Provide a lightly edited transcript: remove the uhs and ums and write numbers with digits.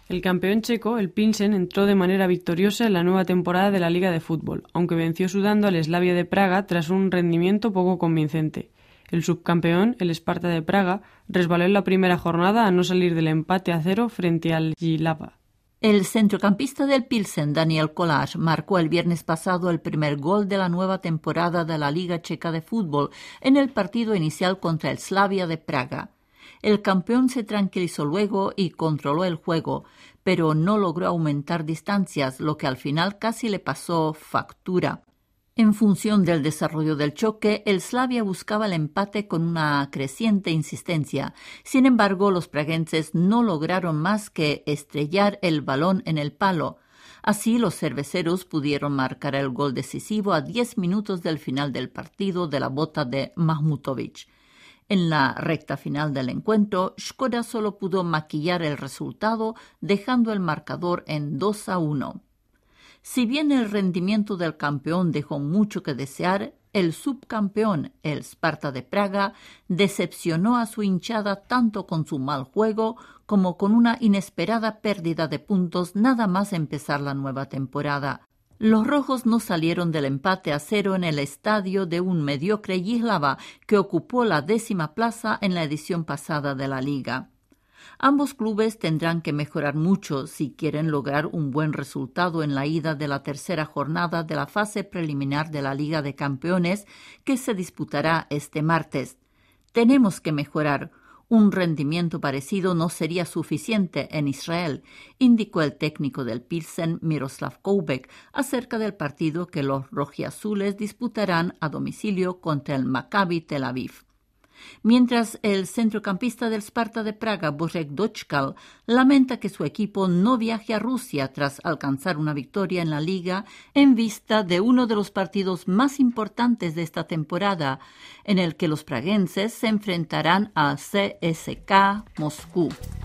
El campeón checo, el Pilsen, entró de manera victoriosa en la nueva temporada de la Liga de Fútbol, aunque venció sudando al Slavia de Praga tras un rendimiento poco convincente. El subcampeón, el Sparta de Praga, resbaló en la primera jornada a no salir del empate a 0 frente al Jihlava. El centrocampista del Pilsen, Daniel Kolář, marcó el viernes pasado el primer gol de la nueva temporada de la Liga Checa de Fútbol en el partido inicial contra el Slavia de Praga. El campeón se tranquilizó luego y controló el juego, pero no logró aumentar distancias, lo que al final casi le pasó factura. En función del desarrollo del choque, el Slavia buscaba el empate con una creciente insistencia. Sin embargo, los praguenses no lograron más que estrellar el balón en el palo. Así, los cerveceros pudieron marcar el gol decisivo a 10 minutos del final del partido de la bota de Mahmutovic. En la recta final del encuentro, Škoda solo pudo maquillar el resultado, dejando el marcador en 2-1. Si bien el rendimiento del campeón dejó mucho que desear, el subcampeón, el Sparta de Praga, decepcionó a su hinchada tanto con su mal juego como con una inesperada pérdida de puntos nada más empezar la nueva temporada. Los rojos no salieron del empate a 0 en el estadio de un mediocre Jihlava que ocupó la 10ª plaza en la edición pasada de la liga. Ambos clubes tendrán que mejorar mucho si quieren lograr un buen resultado en la ida de la tercera jornada de la fase preliminar de la Liga de Campeones que se disputará este martes. Tenemos que mejorar. Un rendimiento parecido no sería suficiente en Israel, indicó el técnico del Pilsen, Miroslav Koubek, acerca del partido que los rojiazules disputarán a domicilio contra el Maccabi Tel Aviv. Mientras el centrocampista del Sparta de Praga, Božek Dočkal, lamenta que su equipo no viaje a Rusia tras alcanzar una victoria en la Liga en vista de uno de los partidos más importantes de esta temporada, en el que los praguenses se enfrentarán a CSKA Moscú.